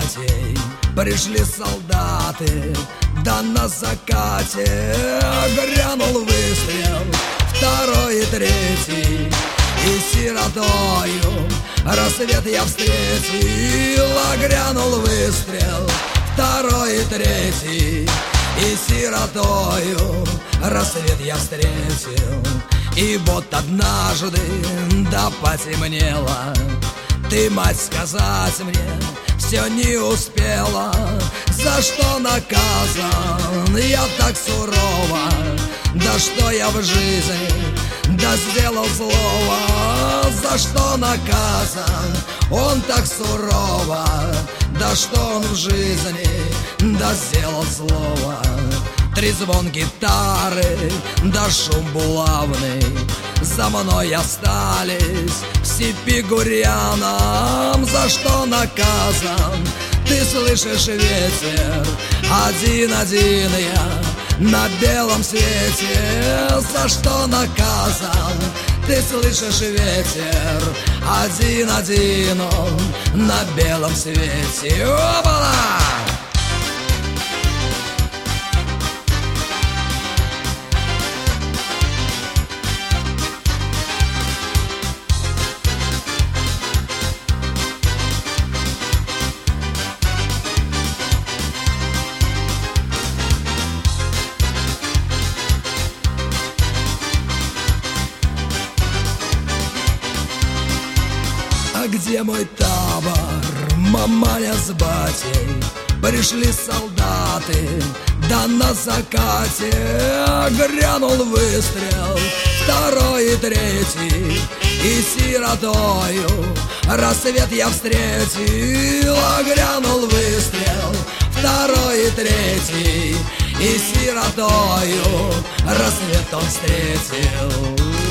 батей пришли солдаты, да на закате грянул выстрел, второй и третий, и сиротою рассвет я встретил. Грянул выстрел, второй и третий, и сиротою рассвет я встретил. И вот однажды, да потемнело, ты, мать, сказать мне все не успела. За что наказан я так сурово? Да что я в жизни, да сделал злого? За что наказан он так сурово? Да что он в жизни, да сделал злого? Трезвон гитары, да шум булавный за мной остались в степи гурьяном. За что наказан? Ты слышишь ветер, один-один я на белом свете. За что наказан? Ты слышишь ветер, один-один он на белом свете. Опа-на! Где мой табор, маманя с батей пришли солдаты, да на закате грянул выстрел, второй и третий, и сиротою рассвет я встретил. Грянул выстрел, второй и третий, и сиротою рассвет он встретил.